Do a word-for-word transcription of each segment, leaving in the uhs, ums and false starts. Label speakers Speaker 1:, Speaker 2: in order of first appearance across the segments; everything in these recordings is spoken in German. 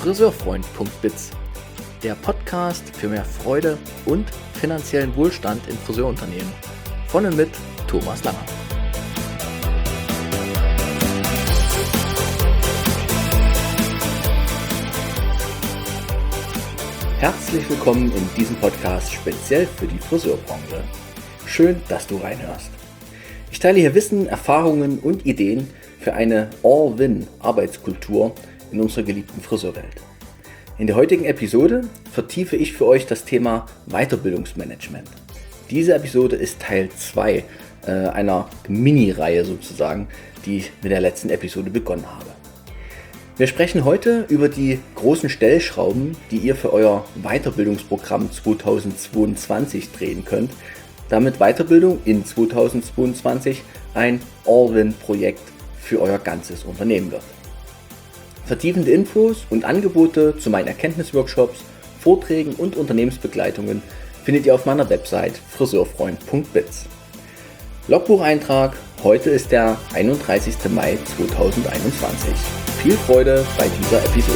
Speaker 1: friseurfreund punkt biz, der Podcast für mehr Freude und finanziellen Wohlstand in Friseurunternehmen. Von und mit Thomas Langer. Herzlich willkommen in diesem Podcast speziell für die Friseurbranche. Schön, dass du reinhörst. Ich teile hier Wissen, Erfahrungen und Ideen für eine All-Win-Arbeitskultur in unserer geliebten Friseurwelt. In der heutigen Episode vertiefe ich für euch das Thema Weiterbildungsmanagement. Diese Episode ist Teil zwei äh, einer Mini-Reihe sozusagen, die ich mit der letzten Episode begonnen habe. Wir sprechen heute über die großen Stellschrauben, die ihr für euer Weiterbildungsprogramm zweitausendzweiundzwanzig drehen könnt, damit Weiterbildung in zweitausendzweiundzwanzig ein All-Win-Projekt für euer ganzes Unternehmen wird. Vertiefende Infos und Angebote zu meinen Erkenntnisworkshops, Vorträgen und Unternehmensbegleitungen findet ihr auf meiner Website friseurfreund punkt biz. Logbucheintrag: heute ist der einunddreißigster Mai zweitausendeinundzwanzig. Viel Freude bei dieser Episode.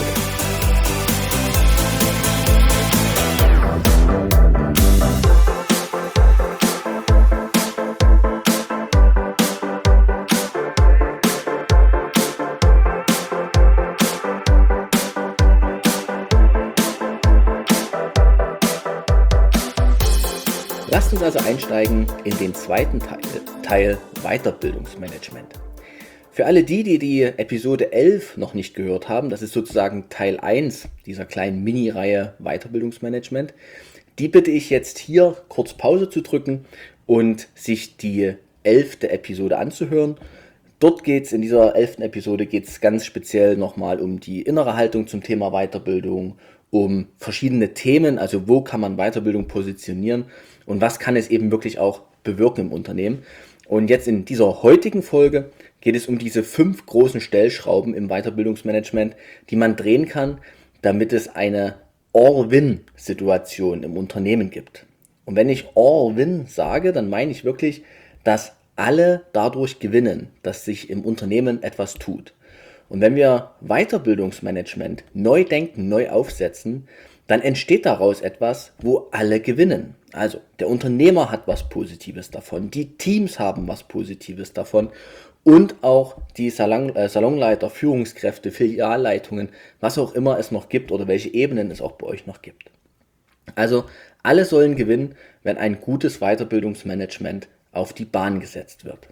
Speaker 1: Lasst uns also einsteigen in den zweiten Teil, Teil Weiterbildungsmanagement. Für alle die, die die Episode elf noch nicht gehört haben, das ist sozusagen Teil eins dieser kleinen Mini-Reihe Weiterbildungsmanagement, die bitte ich jetzt hier kurz Pause zu drücken und sich die elfte Episode anzuhören. Dort geht es, in dieser elften Episode geht es ganz speziell nochmal um die innere Haltung zum Thema Weiterbildung, um verschiedene Themen, also wo kann man Weiterbildung positionieren und was kann es eben wirklich auch bewirken im Unternehmen. Und jetzt in dieser heutigen Folge geht es um diese fünf großen Stellschrauben im Weiterbildungsmanagement, die man drehen kann, damit es eine All-Win-Situation im Unternehmen gibt. Und wenn ich All-Win sage, dann meine ich wirklich, dass alle dadurch gewinnen, dass sich im Unternehmen etwas tut. Und wenn wir Weiterbildungsmanagement neu denken, neu aufsetzen, dann entsteht daraus etwas, wo alle gewinnen. Also der Unternehmer hat was Positives davon, die Teams haben was Positives davon und auch die Salon, äh, Salonleiter, Führungskräfte, Filialleitungen, was auch immer es noch gibt oder welche Ebenen es auch bei euch noch gibt. Also alle sollen gewinnen, wenn ein gutes Weiterbildungsmanagement auf die Bahn gesetzt wird.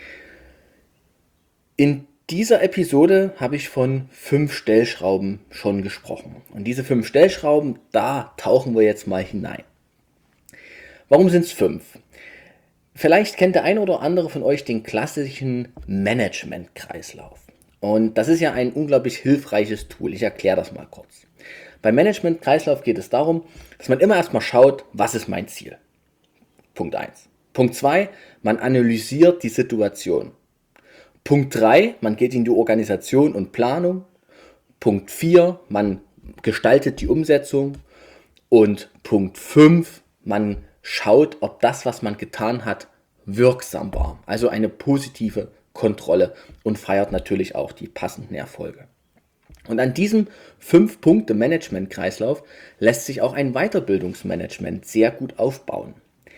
Speaker 1: In dieser Episode habe ich von fünf Stellschrauben schon gesprochen. Und diese fünf Stellschrauben, da tauchen wir jetzt mal hinein. Warum sind es fünf? Vielleicht kennt der eine oder andere von euch den klassischen Management-Kreislauf. Und das ist ja ein unglaublich hilfreiches Tool. Ich erkläre das mal kurz. Beim Management-Kreislauf geht es darum, dass man immer erstmal schaut, was ist mein Ziel? Punkt eins. Punkt zwei, man analysiert die Situation. Punkt drei, man geht in die Organisation und Planung. Punkt vier, man gestaltet die Umsetzung. Und Punkt fünf, man schaut, ob das, was man getan hat, wirksam war. Also eine positive Kontrolle und feiert natürlich auch die passenden Erfolge. Und an diesem fünf Punkte Management-Kreislauf lässt sich auch ein Weiterbildungsmanagement sehr gut aufbauen.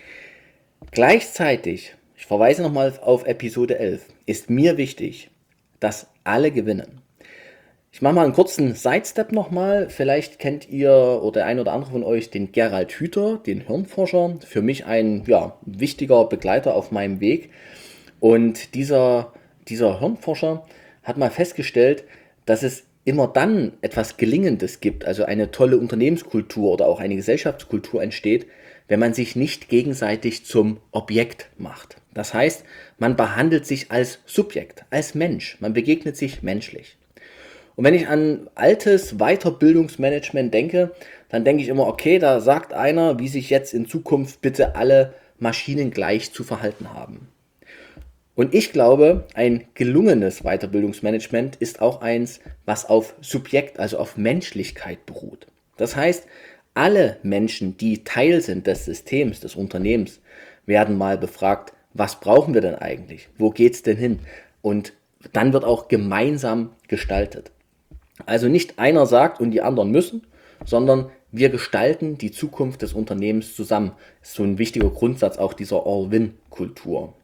Speaker 1: Gleichzeitig, ich verweise nochmal auf Episode elf, ist mir wichtig, dass alle gewinnen. Ich mache mal einen kurzen Sidestep nochmal. Vielleicht kennt ihr oder der ein oder andere von euch den Gerald Hüther, den Hirnforscher. Für mich ein ja, wichtiger Begleiter auf meinem Weg. Und dieser, dieser Hirnforscher hat mal festgestellt, dass es immer dann etwas Gelingendes gibt, also eine tolle Unternehmenskultur oder auch eine Gesellschaftskultur entsteht, wenn man sich nicht gegenseitig zum Objekt macht. Das heißt, man behandelt sich als Subjekt, als Mensch. Man begegnet sich menschlich. Und wenn ich an altes Weiterbildungsmanagement denke, dann denke ich immer, okay, da sagt einer, wie sich jetzt in Zukunft bitte alle Maschinen gleich zu verhalten haben. Und ich glaube, ein gelungenes Weiterbildungsmanagement ist auch eins, was auf Subjekt, also auf Menschlichkeit beruht. Das heißt, alle Menschen, die Teil sind des Systems, des Unternehmens, werden mal befragt, was brauchen wir denn eigentlich? Wo geht's denn hin? Und dann wird auch gemeinsam gestaltet. Also nicht einer sagt und die anderen müssen, sondern wir gestalten die Zukunft des Unternehmens zusammen. Das ist so ein wichtiger Grundsatz auch dieser All-Win-Kultur.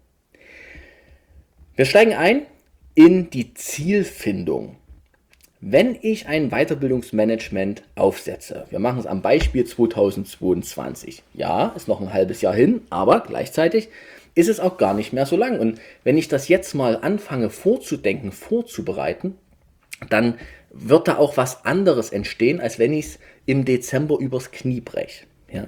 Speaker 1: Wir steigen ein in die Zielfindung. Wenn ich ein Weiterbildungsmanagement aufsetze, wir machen es am Beispiel zweitausendzweiundzwanzig. Ja, ist noch ein halbes Jahr hin, aber gleichzeitig ist es auch gar nicht mehr so lang. Und wenn ich das jetzt mal anfange vorzudenken, vorzubereiten, dann wird da auch was anderes entstehen, als wenn ich es im Dezember übers Knie breche. Ja.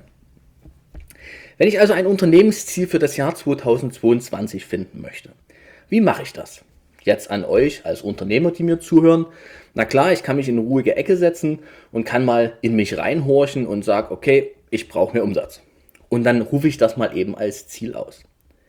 Speaker 1: Wenn ich also ein Unternehmensziel für das Jahr zweitausendzweiundzwanzig finden möchte, wie mache ich das? Jetzt an euch als Unternehmer, die mir zuhören. Na klar, ich kann mich in eine ruhige Ecke setzen und kann mal in mich reinhorchen und sage, okay, ich brauche mehr Umsatz. Und dann rufe ich das mal eben als Ziel aus.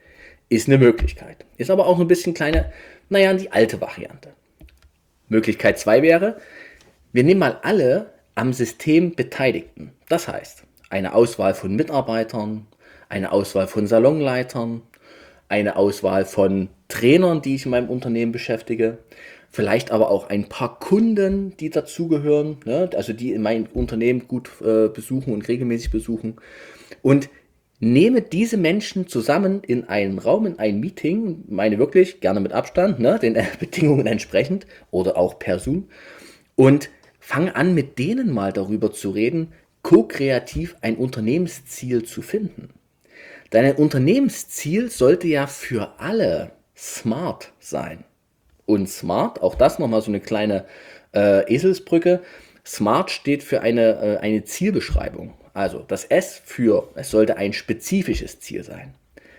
Speaker 1: Ist eine Möglichkeit. Ist aber auch ein bisschen kleine, naja, die alte Variante. Möglichkeit zwei wäre, wir nehmen mal alle am System Beteiligten. Das heißt, eine Auswahl von Mitarbeitern, eine Auswahl von Salonleitern, eine Auswahl von Trainern, die ich in meinem Unternehmen beschäftige, vielleicht aber auch ein paar Kunden, die dazugehören, ne, also die in meinem Unternehmen gut äh, besuchen und regelmäßig besuchen, und nehme diese Menschen zusammen in einen Raum, in ein Meeting, meine wirklich gerne mit Abstand, ne, den äh, Bedingungen entsprechend oder auch per Zoom, und fange an, mit denen mal darüber zu reden, ko-kreativ ein Unternehmensziel zu finden. Denn ein Unternehmensziel sollte ja für alle smart sein. Und smart, auch das nochmal so eine kleine äh, Eselsbrücke. Smart steht für eine, äh, eine Zielbeschreibung. Also das S für, es sollte ein spezifisches Ziel sein.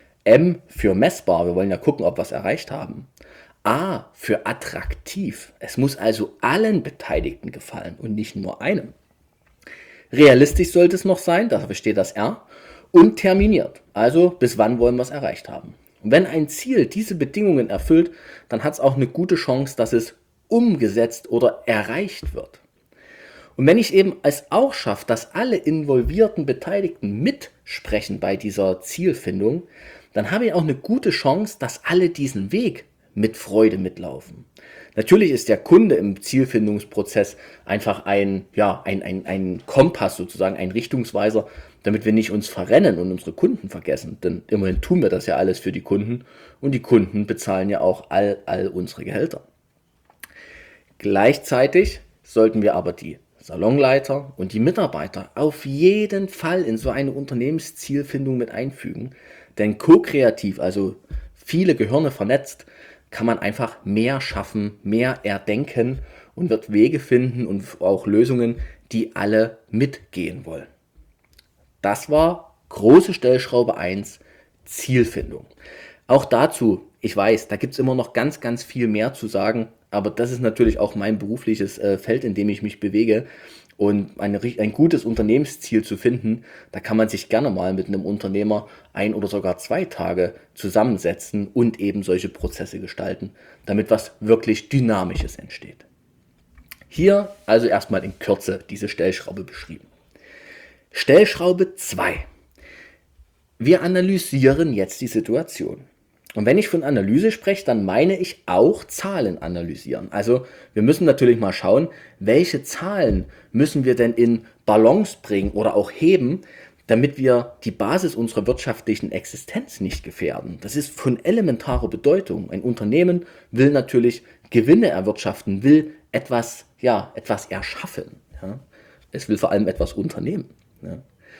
Speaker 1: M für messbar, wir wollen ja gucken, ob wir es erreicht haben. A für attraktiv, es muss also allen Beteiligten gefallen und nicht nur einem. Realistisch sollte es noch sein, dafür steht das R. Und terminiert, also bis wann wollen wir es erreicht haben. Und wenn ein Ziel diese Bedingungen erfüllt, dann hat es auch eine gute Chance, dass es umgesetzt oder erreicht wird. Und wenn ich eben es auch schaffe, dass alle involvierten Beteiligten mitsprechen bei dieser Zielfindung, dann habe ich auch eine gute Chance, dass alle diesen Weg mit Freude mitlaufen. Natürlich ist der Kunde im Zielfindungsprozess einfach ein, ja, ein, ein, ein Kompass sozusagen, ein Richtungsweiser, damit wir nicht uns verrennen und unsere Kunden vergessen. Denn immerhin tun wir das ja alles für die Kunden und die Kunden bezahlen ja auch all, all unsere Gehälter. Gleichzeitig sollten wir aber die Salonleiter und die Mitarbeiter auf jeden Fall in so eine Unternehmenszielfindung mit einfügen. Denn ko-kreativ, also viele Gehirne vernetzt, kann man einfach mehr schaffen, mehr erdenken und wird Wege finden und auch Lösungen, die alle mitgehen wollen. Das war große Stellschraube eins, Zielfindung. Auch dazu, ich weiß, da gibt es immer noch ganz, ganz viel mehr zu sagen, aber das ist natürlich auch mein berufliches äh, Feld, in dem ich mich bewege. Und eine, ein gutes Unternehmensziel zu finden, da kann man sich gerne mal mit einem Unternehmer ein oder sogar zwei Tage zusammensetzen und eben solche Prozesse gestalten, damit was wirklich Dynamisches entsteht. Hier also erstmal in Kürze diese Stellschraube beschrieben. Stellschraube zwei. Wir analysieren jetzt die Situation. Und wenn ich von Analyse spreche, dann meine ich auch Zahlen analysieren. Also wir müssen natürlich mal schauen, welche Zahlen müssen wir denn in Balance bringen oder auch heben, damit wir die Basis unserer wirtschaftlichen Existenz nicht gefährden. Das ist von elementarer Bedeutung. Ein Unternehmen will natürlich Gewinne erwirtschaften, will etwas, ja, etwas erschaffen. Ja. Es will vor allem etwas unternehmen. Ja.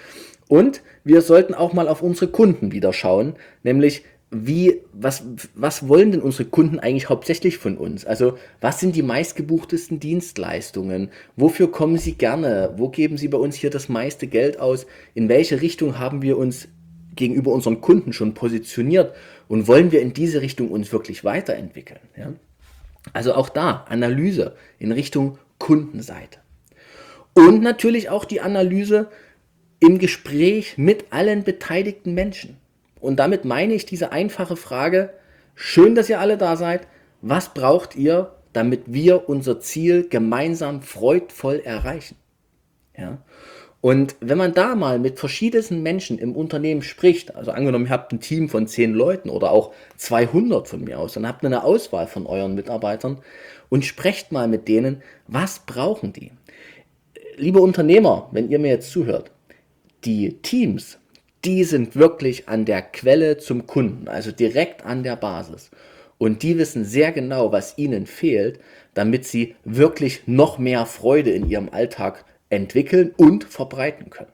Speaker 1: Und wir sollten auch mal auf unsere Kunden wieder schauen, nämlich Wie, was, was wollen denn unsere Kunden eigentlich hauptsächlich von uns? Also was sind die meistgebuchtesten Dienstleistungen? Wofür kommen sie gerne? Wo geben sie bei uns hier das meiste Geld aus? In welche Richtung haben wir uns gegenüber unseren Kunden schon positioniert? Und wollen wir in diese Richtung uns wirklich weiterentwickeln? Ja? Also auch da Analyse in Richtung Kundenseite. Und natürlich auch die Analyse im Gespräch mit allen beteiligten Menschen. Und damit meine ich diese einfache Frage, schön, dass ihr alle da seid, was braucht ihr, damit wir unser Ziel gemeinsam freudvoll erreichen? Ja? Und wenn man da mal mit verschiedensten Menschen im Unternehmen spricht, also angenommen, ihr habt ein Team von zehn Leuten oder auch zweihundert von mir aus, dann habt ihr eine Auswahl von euren Mitarbeitern und sprecht mal mit denen, was brauchen die? Liebe Unternehmer, wenn ihr mir jetzt zuhört, die Teams, die sind wirklich an der Quelle zum Kunden, also direkt an der Basis. Und die wissen sehr genau, was ihnen fehlt, damit sie wirklich noch mehr Freude in ihrem Alltag entwickeln und verbreiten können.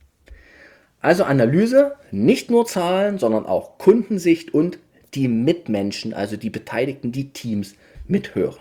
Speaker 1: Also Analyse, nicht nur Zahlen, sondern auch Kundensicht und die Mitmenschen, also die Beteiligten, die Teams mithören.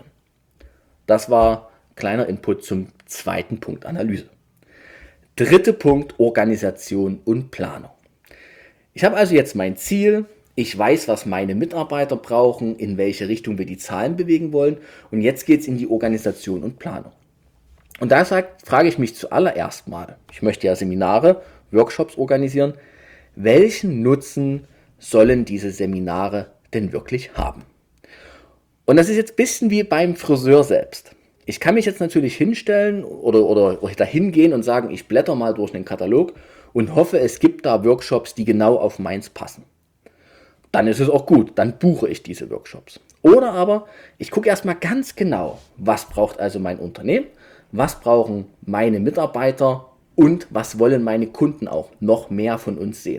Speaker 1: Das war kleiner Input zum zweiten Punkt, Analyse. Dritter Punkt, Organisation und Planung. Ich habe also jetzt mein Ziel, ich weiß, was meine Mitarbeiter brauchen, in welche Richtung wir die Zahlen bewegen wollen und jetzt geht es in die Organisation und Planung. Und da sagt, frage ich mich zuallererst mal, ich möchte ja Seminare, Workshops organisieren, welchen Nutzen sollen diese Seminare denn wirklich haben? Und das ist jetzt ein bisschen wie beim Friseur selbst. Ich kann mich jetzt natürlich hinstellen oder, oder, oder dahin gehen und sagen, ich blätter mal durch den Katalog und hoffe, es gibt da Workshops, die genau auf meins passen. Dann ist es auch gut, dann buche ich diese Workshops. Oder aber, ich gucke erstmal ganz genau, was braucht also mein Unternehmen, was brauchen meine Mitarbeiter und was wollen meine Kunden auch noch mehr von uns sehen.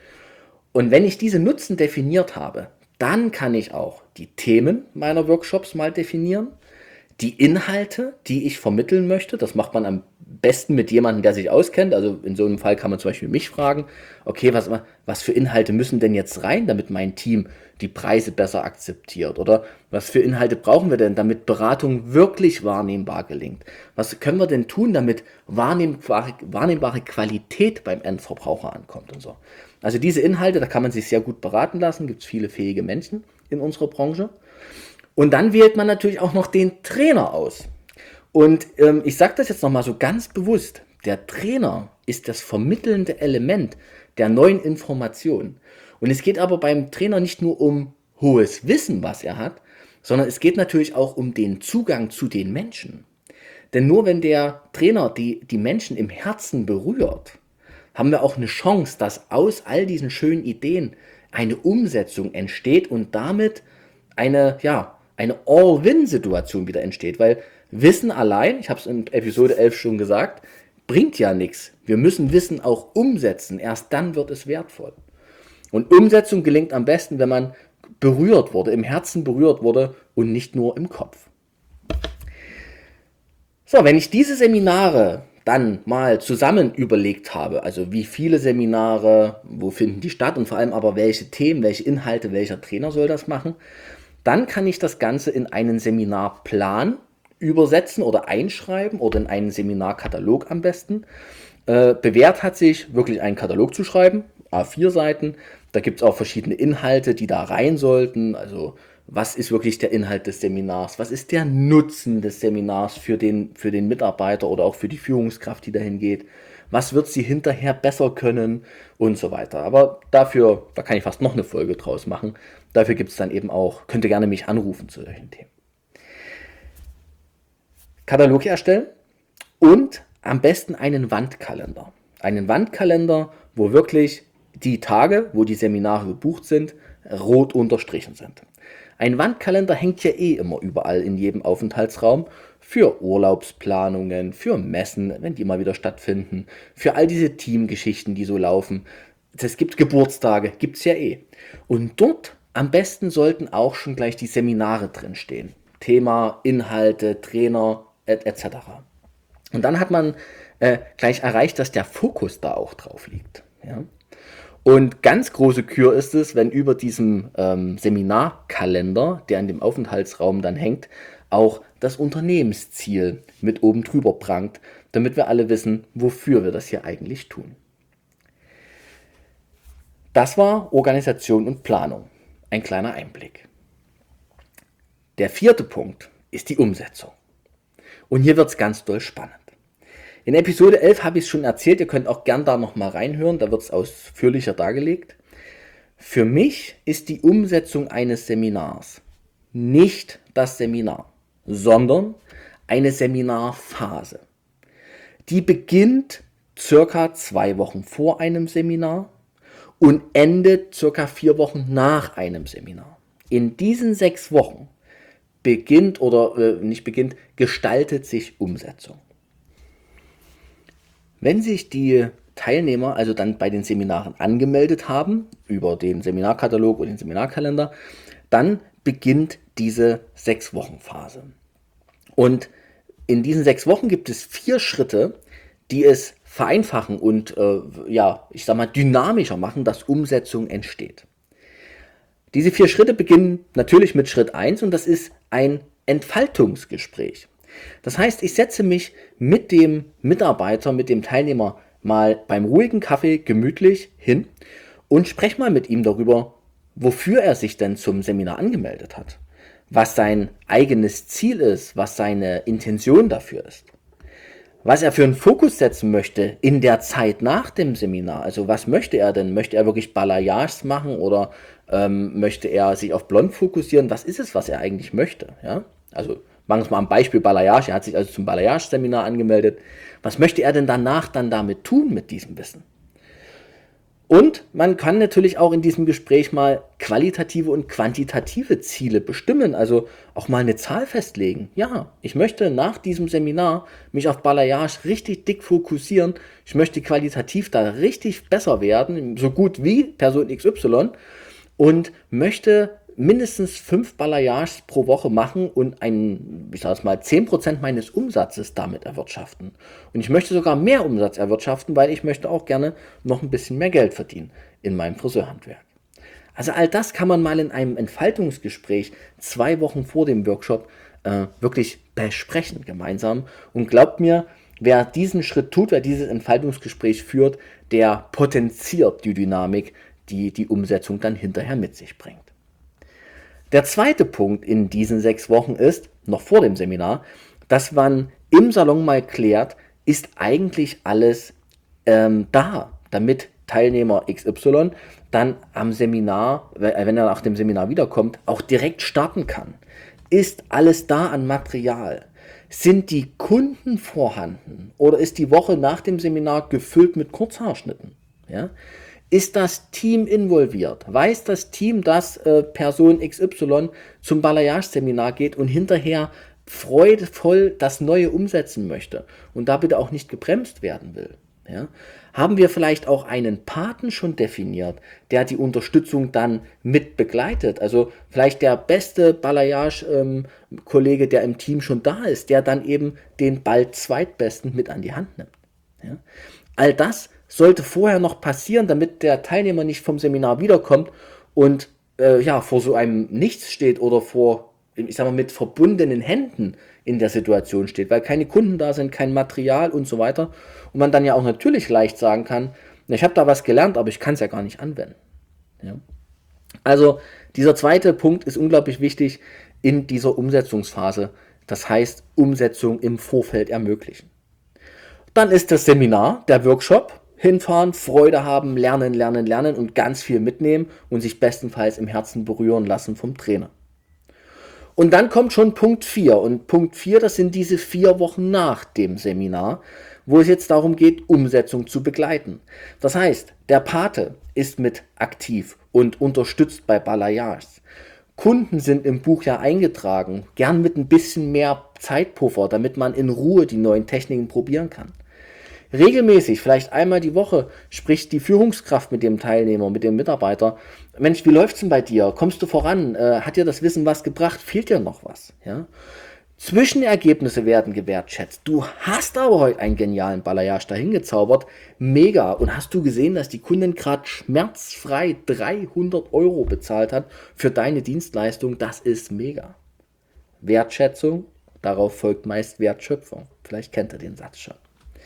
Speaker 1: Und wenn ich diese Nutzen definiert habe, dann kann ich auch die Themen meiner Workshops mal definieren, die Inhalte, die ich vermitteln möchte. Das macht man am besten mit jemandem, der sich auskennt. Also in so einem Fall kann man zum Beispiel mich fragen, okay, was, was für Inhalte müssen denn jetzt rein, damit mein Team die Preise besser akzeptiert? Oder was für Inhalte brauchen wir denn, damit Beratung wirklich wahrnehmbar gelingt? Was können wir denn tun, damit wahrnehmbare, wahrnehmbare Qualität beim Endverbraucher ankommt und so? Also diese Inhalte, da kann man sich sehr gut beraten lassen, gibt es viele fähige Menschen in unserer Branche. Und dann wählt man natürlich auch noch den Trainer aus. Und ähm, ich sage das jetzt nochmal so ganz bewusst. Der Trainer ist das vermittelnde Element der neuen Information. Und es geht aber beim Trainer nicht nur um hohes Wissen, was er hat, sondern es geht natürlich auch um den Zugang zu den Menschen. Denn nur wenn der Trainer die, die Menschen im Herzen berührt, haben wir auch eine Chance, dass aus all diesen schönen Ideen eine Umsetzung entsteht und damit eine, ja, eine All-Win-Situation wieder entsteht, weil Wissen allein, ich habe es in Episode elf schon gesagt, bringt ja nichts. Wir müssen Wissen auch umsetzen, erst dann wird es wertvoll. Und Umsetzung gelingt am besten, wenn man berührt wurde, im Herzen berührt wurde und nicht nur im Kopf. So, wenn ich diese Seminare dann mal zusammen überlegt habe, also wie viele Seminare, wo finden die statt und vor allem aber welche Themen, welche Inhalte, welcher Trainer soll das machen, dann kann ich das Ganze in einen Seminarplan übersetzen oder einschreiben oder in einen Seminarkatalog am besten. Äh, bewährt hat sich wirklich einen Katalog zu schreiben, A vier Seiten. Da gibt es auch verschiedene Inhalte, die da rein sollten. Also was ist wirklich der Inhalt des Seminars? Was ist der Nutzen des Seminars für den, für den Mitarbeiter oder auch für die Führungskraft, die dahin geht? Was wird sie hinterher besser können und so weiter. Aber dafür, da kann ich fast noch eine Folge draus machen. Dafür gibt es dann eben auch, könnt ihr gerne mich anrufen zu solchen Themen. Katalog erstellen und am besten einen Wandkalender. Einen Wandkalender, wo wirklich die Tage, wo die Seminare gebucht sind, rot unterstrichen sind. Ein Wandkalender hängt ja eh immer überall in jedem Aufenthaltsraum für Urlaubsplanungen, für Messen, wenn die mal wieder stattfinden, für all diese Teamgeschichten, die so laufen. Es gibt Geburtstage, gibt es ja eh. Und dort am besten sollten auch schon gleich die Seminare drinstehen. Thema, Inhalte, Trainer et cetera. Und dann hat man äh, gleich erreicht, dass der Fokus da auch drauf liegt. Ja? Und ganz große Kür ist es, wenn über diesem ähm, Seminarkalender, der in dem Aufenthaltsraum dann hängt, auch das Unternehmensziel mit oben drüber prangt, damit wir alle wissen, wofür wir das hier eigentlich tun. Das war Organisation und Planung. Ein kleiner Einblick. Der vierte Punkt ist die Umsetzung. Und hier wird es ganz doll spannend. In Episode elf habe ich es schon erzählt, ihr könnt auch gern da nochmal reinhören, da wird es ausführlicher dargelegt. Für mich ist die Umsetzung eines Seminars nicht das Seminar, sondern eine Seminarphase. Die beginnt circa zwei Wochen vor einem Seminar und endet circa vier Wochen nach einem Seminar. In diesen sechs Wochen beginnt oder äh, nicht beginnt, gestaltet sich Umsetzung. Wenn sich die Teilnehmer also dann bei den Seminaren angemeldet haben, über den Seminarkatalog und den Seminarkalender, dann beginnt diese Sechs-Wochen-Phase. Und in diesen sechs Wochen gibt es vier Schritte, die es vereinfachen und äh, ja, ich sag mal, dynamischer machen, dass Umsetzung entsteht. Diese vier Schritte beginnen natürlich mit Schritt eins und das ist ein Entfaltungsgespräch. Das heißt, ich setze mich mit dem Mitarbeiter, mit dem Teilnehmer mal beim ruhigen Kaffee gemütlich hin und spreche mal mit ihm darüber, wofür er sich denn zum Seminar angemeldet hat, was sein eigenes Ziel ist, was seine Intention dafür ist, was er für einen Fokus setzen möchte in der Zeit nach dem Seminar. Also was möchte er denn? Möchte er wirklich Balayages machen oder ähm, möchte er sich auf Blond fokussieren? Was ist es, was er eigentlich möchte? Ja? Also machen wir es mal am Beispiel Balayage. Er hat sich also zum Balayage-Seminar angemeldet. Was möchte er denn danach dann damit tun mit diesem Wissen? Und man kann natürlich auch in diesem Gespräch mal qualitative und quantitative Ziele bestimmen, also auch mal eine Zahl festlegen. Ja, ich möchte nach diesem Seminar mich auf Balayage richtig dick fokussieren. Ich möchte qualitativ da richtig besser werden, so gut wie Person X Y und möchte mindestens fünf Balayages pro Woche machen und ein, ich sage es mal, zehn Prozent meines Umsatzes damit erwirtschaften. Und ich möchte sogar mehr Umsatz erwirtschaften, weil ich möchte auch gerne noch ein bisschen mehr Geld verdienen in meinem Friseurhandwerk. Also all das kann man mal in einem Entfaltungsgespräch zwei Wochen vor dem Workshop äh, wirklich besprechen gemeinsam. Und glaubt mir, wer diesen Schritt tut, wer dieses Entfaltungsgespräch führt, der potenziert die Dynamik, die die Umsetzung dann hinterher mit sich bringt. Der zweite Punkt in diesen sechs Wochen ist, noch vor dem Seminar, dass man im Salon mal klärt, ist eigentlich alles ähm, da, damit Teilnehmer X Y dann am Seminar, wenn er nach dem Seminar wiederkommt, auch direkt starten kann. Ist alles da an Material? Sind die Kunden vorhanden? Oder ist die Woche nach dem Seminar gefüllt mit Kurzhaarschnitten? Ja? Ist das Team involviert? Weiß das Team, dass äh, Person X Y zum Balayage-Seminar geht und hinterher freudevoll das Neue umsetzen möchte und da bitte auch nicht gebremst werden will? Ja? Haben wir vielleicht auch einen Paten schon definiert, der die Unterstützung dann mit begleitet? Also vielleicht der beste Balayage-Kollege, ähm, der im Team schon da ist, der dann eben den bald Zweitbesten mit an die Hand nimmt. Ja? All das sollte vorher noch passieren, damit der Teilnehmer nicht vom Seminar wiederkommt und äh, ja, vor so einem Nichts steht oder vor, ich sag mal, mit verbundenen Händen in der Situation steht, weil keine Kunden da sind, kein Material und so weiter. Und man dann ja auch natürlich leicht sagen kann, ich habe da was gelernt, aber ich kann es ja gar nicht anwenden. Ja? Also dieser zweite Punkt ist unglaublich wichtig in dieser Umsetzungsphase. Das heißt, Umsetzung im Vorfeld ermöglichen. Dann ist das Seminar, der Workshop. Hinfahren, Freude haben, lernen, lernen, lernen und ganz viel mitnehmen und sich bestenfalls im Herzen berühren lassen vom Trainer. Und dann kommt schon Punkt vier. Und Punkt vier, das sind diese vier Wochen nach dem Seminar, wo es jetzt darum geht, Umsetzung zu begleiten. Das heißt, der Pate ist mit aktiv und unterstützt bei Balayages. Kunden sind im Buch ja eingetragen, gern mit ein bisschen mehr Zeitpuffer, damit man in Ruhe die neuen Techniken probieren kann. Regelmäßig, vielleicht einmal die Woche, spricht die Führungskraft mit dem Teilnehmer, mit dem Mitarbeiter. Mensch, wie läuft's denn bei dir? Kommst du voran? Äh, hat dir das Wissen was gebracht? Fehlt dir noch was? Ja? Zwischenergebnisse werden gewertschätzt. Du hast aber heute einen genialen Balayage dahin gezaubert. Mega. Und hast du gesehen, dass die Kundin gerade schmerzfrei dreihundert Euro bezahlt hat für deine Dienstleistung? Das ist mega. Wertschätzung, darauf folgt meist Wertschöpfung. Vielleicht kennt ihr den Satz schon.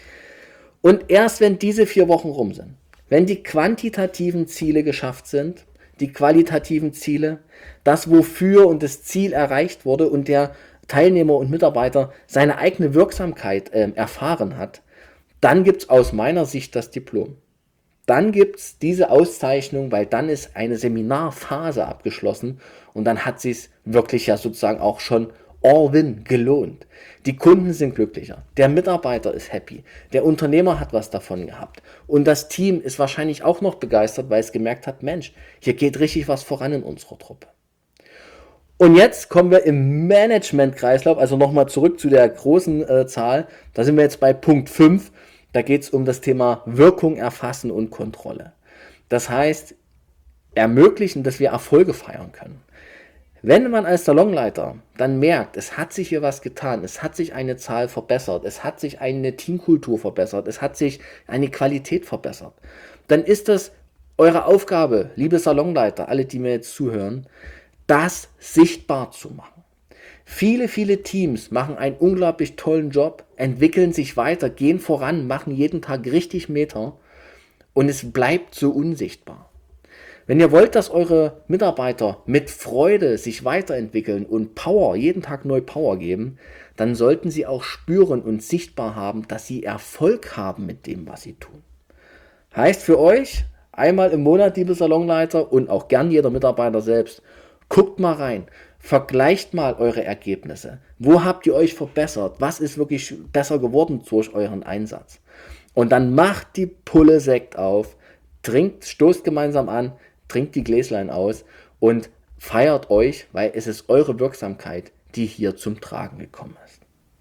Speaker 1: Und erst wenn diese vier Wochen rum sind, wenn die quantitativen Ziele geschafft sind, die qualitativen Ziele, das Wofür und das Ziel erreicht wurde und der Teilnehmer und Mitarbeiter seine eigene Wirksamkeit äh, erfahren hat, dann gibt es aus meiner Sicht das Diplom. Dann gibt es diese Auszeichnung, weil dann ist eine Seminarphase abgeschlossen und dann hat sie es wirklich ja sozusagen auch schon All-Win gelohnt. Die Kunden sind glücklicher, der Mitarbeiter ist happy, der Unternehmer hat was davon gehabt und das Team ist wahrscheinlich auch noch begeistert, weil es gemerkt hat, Mensch, hier geht richtig was voran in unserer Truppe. Und jetzt kommen wir im Management-Kreislauf, also nochmal zurück zu der großen äh, Zahl, da sind wir jetzt bei Punkt fünf, da geht es um das Thema Wirkung erfassen und Kontrolle. Das heißt, ermöglichen, dass wir Erfolge feiern können. Wenn man als Salonleiter dann merkt, es hat sich hier was getan, es hat sich eine Zahl verbessert, es hat sich eine Teamkultur verbessert, es hat sich eine Qualität verbessert, dann ist das eure Aufgabe, liebe Salonleiter, alle, die mir jetzt zuhören, das sichtbar zu machen. Viele, viele Teams machen einen unglaublich tollen Job, entwickeln sich weiter, gehen voran, machen jeden Tag richtig Meter und es bleibt so unsichtbar. Wenn ihr wollt, dass eure Mitarbeiter mit Freude sich weiterentwickeln und Power, jeden Tag neu Power geben, dann sollten sie auch spüren und sichtbar haben, dass sie Erfolg haben mit dem, was sie tun. Heißt für euch, einmal im Monat, liebe Salonleiter und auch gern jeder Mitarbeiter selbst, guckt mal rein, vergleicht mal eure Ergebnisse. Wo habt ihr euch verbessert? Was ist wirklich besser geworden durch euren Einsatz? Und dann macht die Pulle Sekt auf, trinkt, stoßt gemeinsam an, trinkt die Gläslein aus und feiert euch, weil es ist eure Wirksamkeit, die hier zum Tragen gekommen ist.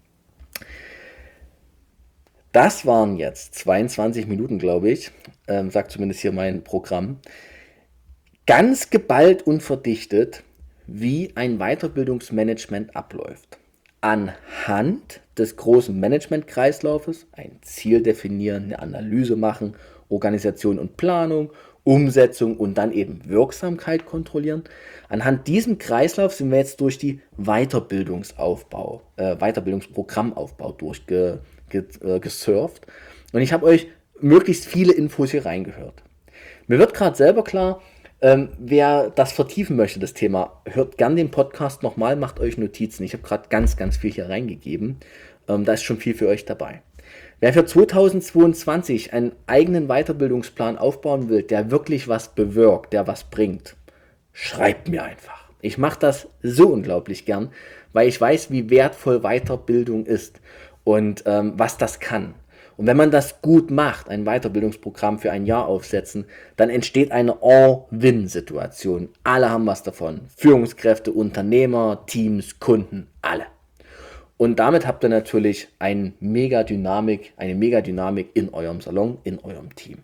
Speaker 1: Das waren jetzt zweiundzwanzig Minuten, glaube ich, ähm, sagt zumindest hier mein Programm. Ganz geballt und verdichtet, wie ein Weiterbildungsmanagement abläuft. Anhand des großen Management-Kreislaufes ein Ziel definieren, eine Analyse machen, Organisation und Planung, Umsetzung und dann eben Wirksamkeit kontrollieren. Anhand diesem Kreislauf sind wir jetzt durch die Weiterbildungsaufbau, äh, Weiterbildungsprogrammaufbau durchgesurft. Ge, äh, und ich habe euch möglichst viele Infos hier reingehört. Mir wird gerade selber klar, ähm, wer das vertiefen möchte, das Thema, hört gern den Podcast nochmal, macht euch Notizen. Ich habe gerade ganz, ganz viel hier reingegeben. Ähm, da ist schon viel für euch dabei. Wer für zweitausendzweiundzwanzig einen eigenen Weiterbildungsplan aufbauen will, der wirklich was bewirkt, der was bringt, schreibt mir einfach. Ich mache das so unglaublich gern, weil ich weiß, wie wertvoll Weiterbildung ist und ähm, was das kann. Und wenn man das gut macht, ein Weiterbildungsprogramm für ein Jahr aufsetzen, dann entsteht eine All-Win-Situation. Alle haben was davon. Führungskräfte, Unternehmer, Teams, Kunden, alle. Und damit habt ihr natürlich eine Mega-Dynamik, eine Mega-Dynamik in eurem Salon, in eurem Team.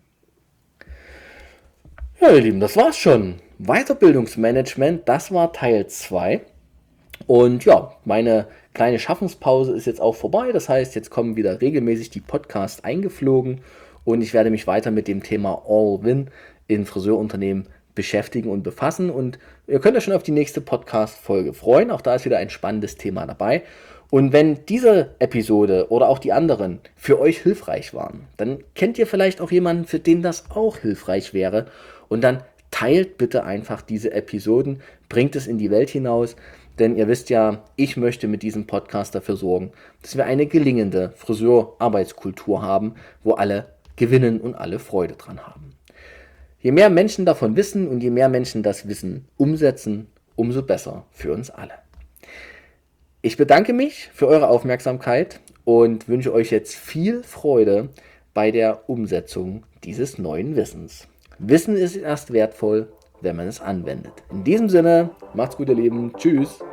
Speaker 1: Ja, ihr Lieben, das war's schon. Weiterbildungsmanagement, das war Teil zwei. Und ja, meine kleine Schaffenspause ist jetzt auch vorbei. Das heißt, jetzt kommen wieder regelmäßig die Podcasts eingeflogen und ich werde mich weiter mit dem Thema All-Win in Friseurunternehmen beschäftigen und befassen. Und ihr könnt euch schon auf die nächste Podcast-Folge freuen. Auch da ist wieder ein spannendes Thema dabei. Und wenn diese Episode oder auch die anderen für euch hilfreich waren, dann kennt ihr vielleicht auch jemanden, für den das auch hilfreich wäre. Und dann teilt bitte einfach diese Episoden, bringt es in die Welt hinaus. Denn ihr wisst ja, ich möchte mit diesem Podcast dafür sorgen, dass wir eine gelingende Friseurarbeitskultur haben, wo alle gewinnen und alle Freude dran haben. Je mehr Menschen davon wissen und je mehr Menschen das Wissen umsetzen, umso besser für uns alle. Ich bedanke mich für eure Aufmerksamkeit und wünsche euch jetzt viel Freude bei der Umsetzung dieses neuen Wissens. Wissen ist erst wertvoll, wenn man es anwendet. In diesem Sinne, macht's gut, ihr Lieben. Tschüss.